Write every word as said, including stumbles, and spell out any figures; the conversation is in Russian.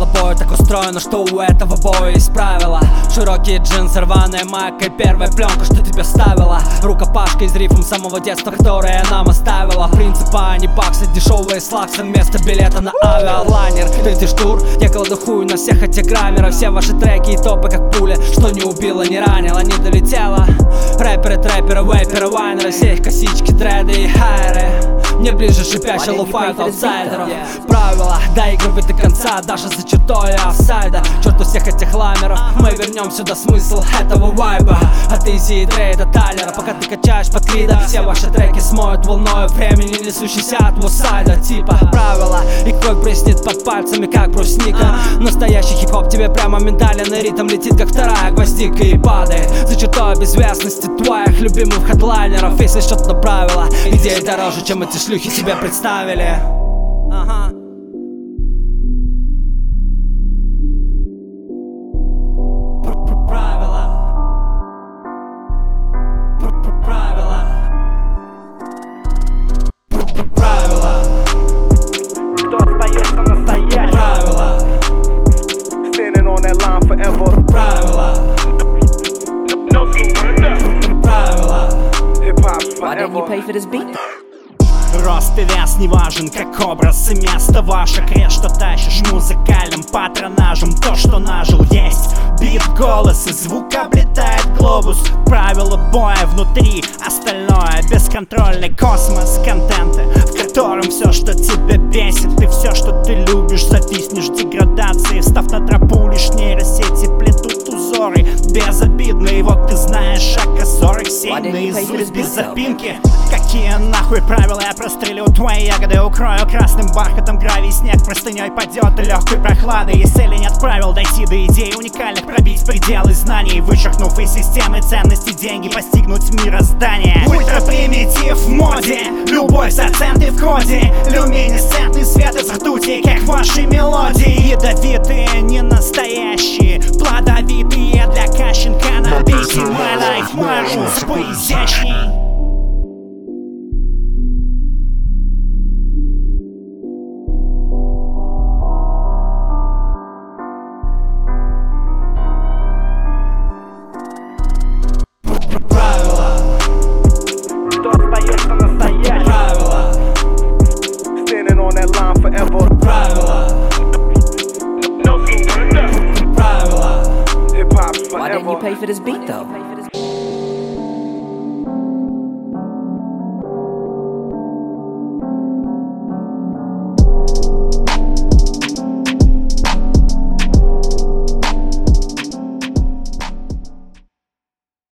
Правила боя так устроено, что у этого боя есть правила. Широкие джинсы, рваная майка и первая пленка, что тебе ставила. Рукопашка из рифм самого детства, которое нам оставила. Принципа, а не баксы, дешевые слаксы вместо билета на авиалайнер. Третий штур, я кладу хуй на всех этих граммеров. Все ваши треки и топы как пуля, что не убила, не ранила, не долетела. Рэперы, трэперы, вейперы, вайнеры, все их косички, дреды и хайры. Мне ближе шипящий лоу-фай от аутсайдеров. Правила, доигрывай до конца, даже за чертой офсайда. Черт у всех этих ламеров, мы вернем сюда смысл этого вайба. От Изи и Дрей до Тайлера, пока ты качаешь под крида. Все ваши треки смоют волною времени, несущийся от вусайда. Типа правила, и кровь блеснет под пальцами, как брусника. Настоящий хип-хоп тебе прямо ментален, и ритм летит, как вторая гвоздика, и падает за чертой безвестности твоих любимых хедлайнеров. Если что-то правила, идеи дороже, чем эти шлюхи себе представили. Ага. Why didn't you pay for this beat? Рост и вес не важен, как образ и место ваше. Крест, что тащишь музыкальным патронажем. То, что нажил, есть бит, голос и звук облетает глобус. Правила боя внутри, остальное бесконтрольный космос контента, в котором все, что тебя бесит, и все, что ты любишь, зависнешь в деградации. Встав на тропу, лишь нейросети плетут узоры безобидные. Вот ты знаешь о козорах семь наизусть без запинки. Какие нахуй правила? Я прострелю твои ягоды, укрою красным бархатом гравий. Снег простыней падет легкой прохладой. Если ли нет правил дойти до идей уникальных, пробить пределы знаний, вычеркнув из системы ценности деньги, постигнуть мироздание. Ультрапримитив в моде, любовь за центы в коде, люминесцентный свет из ртути, как ваши мелодии. Ядовитые, не настоящие, плодовитые для кащенка на бите. My life, my rules, поизящней. Why didn't you pay for this beat though?